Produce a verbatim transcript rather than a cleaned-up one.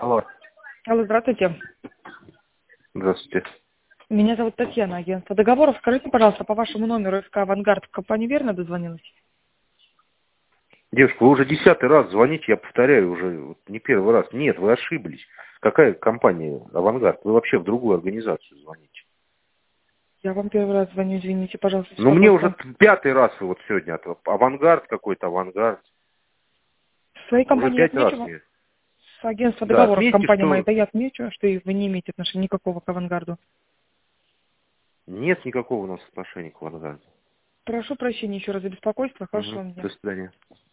Алло. Алло, здравствуйте. Здравствуйте. Меня зовут Татьяна, агентство договоров. Скажите, пожалуйста, по вашему номеру СК «Авангард» в компанию верно дозвонилась? Девушка, вы уже десятый раз звоните, я повторяю уже вот не первый раз. Нет, вы ошиблись. Какая компания «Авангард»? Вы вообще в другую организацию звоните. Я вам первый раз звоню, извините, пожалуйста, Ну, мне беспокойство. уже пятый раз вы вот сегодня. «Авангард» какой-то, «Авангард». В своей Уже компании я пять раз отмечу, мне. с агентства Да, договоров отметьте, компания моя, что да я отмечу, что и вы не имеете отношения никакого к «Авангарду». нет никакого у нас отношения к «Авангарду». Прошу прощения еще раз за беспокойство. Хорошего Угу. вам дня. До свидания.